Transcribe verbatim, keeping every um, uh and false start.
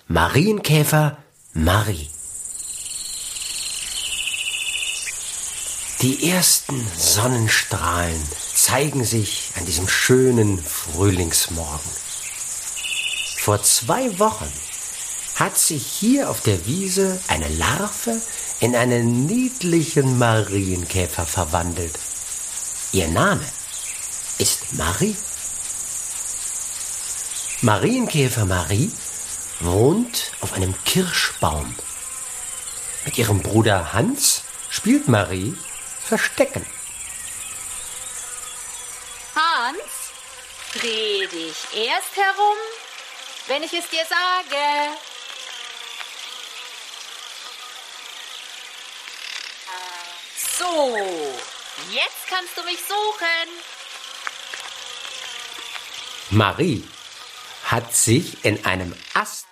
Marienkäfer Marie. Die ersten Sonnenstrahlen zeigen sich an diesem schönen Frühlingsmorgen. Vor zwei Wochen hat sich hier auf der Wiese eine Larve in einen niedlichen Marienkäfer verwandelt. Ihr Name ist Marie. Marienkäfer Marie wohnt auf einem Kirschbaum. Mit ihrem Bruder Hans spielt Marie Verstecken. Hans, dreh dich erst herum, wenn ich es dir sage. So, jetzt kannst du mich suchen. Marie hat sich in einem Ast